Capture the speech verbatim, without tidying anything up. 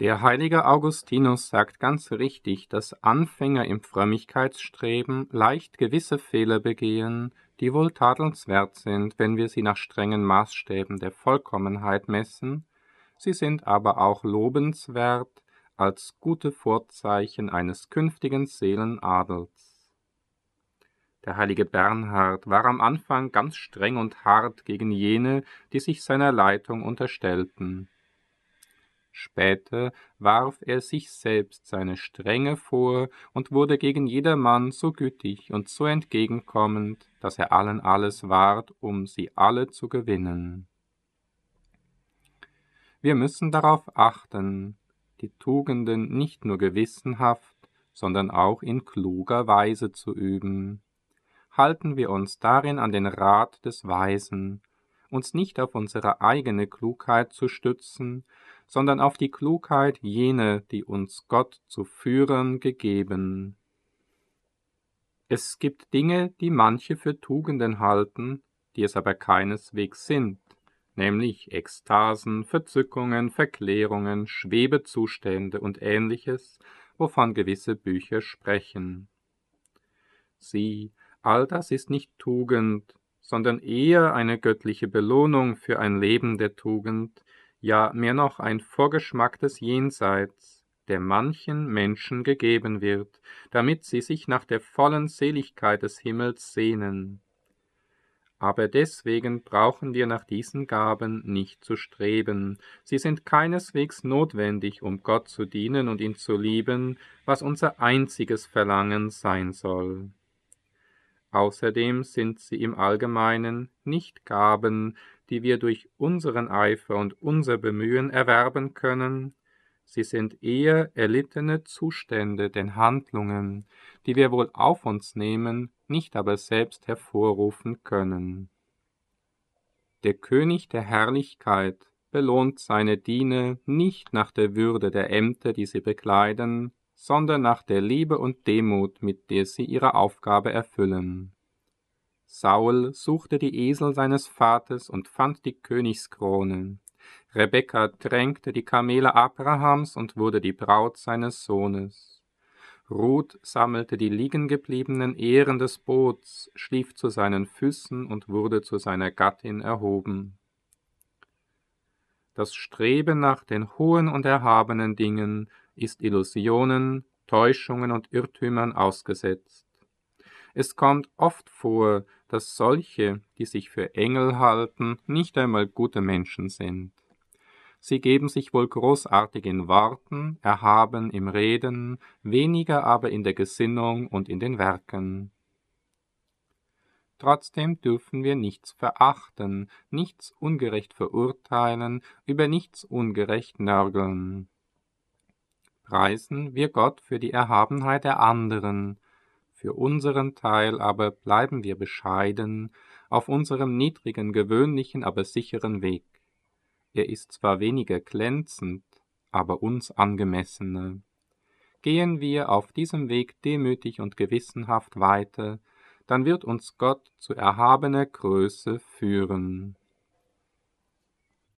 Der heilige Augustinus sagt ganz richtig, dass Anfänger im Frömmigkeitsstreben leicht gewisse Fehler begehen, die wohl tadelnswert sind, wenn wir sie nach strengen Maßstäben der Vollkommenheit messen, sie sind aber auch lobenswert als gute Vorzeichen eines künftigen Seelenadels. Der heilige Bernhard war am Anfang ganz streng und hart gegen jene, die sich seiner Leitung unterstellten. Später warf er sich selbst seine Strenge vor und wurde gegen jedermann so gütig und so entgegenkommend, dass er allen alles ward, um sie alle zu gewinnen. Wir müssen darauf achten, die Tugenden nicht nur gewissenhaft, sondern auch in kluger Weise zu üben. Halten wir uns darin an den Rat des Weisen, uns nicht auf unsere eigene Klugheit zu stützen, sondern auf die Klugheit jener, die uns Gott zu führen gegeben. Es gibt Dinge, die manche für Tugenden halten, die es aber keineswegs sind, nämlich Ekstasen, Verzückungen, Verklärungen, Schwebezustände und Ähnliches, wovon gewisse Bücher sprechen. Sieh, all das ist nicht Tugend, sondern eher eine göttliche Belohnung für ein Leben der Tugend, ja mehr noch ein Vorgeschmack des Jenseits, der manchen Menschen gegeben wird, damit sie sich nach der vollen Seligkeit des Himmels sehnen. Aber deswegen brauchen wir nach diesen Gaben nicht zu streben. Sie sind keineswegs notwendig, um Gott zu dienen und ihn zu lieben, was unser einziges Verlangen sein soll. Außerdem sind sie im Allgemeinen nicht Gaben, die wir durch unseren Eifer und unser Bemühen erwerben können, sie sind eher erlittene Zustände den Handlungen, die wir wohl auf uns nehmen, nicht aber selbst hervorrufen können. Der König der Herrlichkeit belohnt seine Diener nicht nach der Würde der Ämter, die sie bekleiden, sondern nach der Liebe und Demut, mit der sie ihre Aufgabe erfüllen. Saul suchte die Esel seines Vaters und fand die Königskrone. Rebekka tränkte die Kamele Abrahams und wurde die Braut seines Sohnes. Ruth sammelte die liegengebliebenen Ehren des Boots, schlief zu seinen Füßen und wurde zu seiner Gattin erhoben. Das Streben nach den hohen und erhabenen Dingen ist Illusionen, Täuschungen und Irrtümern ausgesetzt. Es kommt oft vor, dass solche, die sich für Engel halten, nicht einmal gute Menschen sind. Sie geben sich wohl großartig in Worten, erhaben im Reden, weniger aber in der Gesinnung und in den Werken. Trotzdem dürfen wir nichts verachten, nichts ungerecht verurteilen, über nichts ungerecht nörgeln. Preisen wir Gott für die Erhabenheit der anderen, für unseren Teil aber bleiben wir bescheiden, auf unserem niedrigen, gewöhnlichen, aber sicheren Weg. Er ist zwar weniger glänzend, aber uns angemessener. Gehen wir auf diesem Weg demütig und gewissenhaft weiter, dann wird uns Gott zu erhabener Größe führen.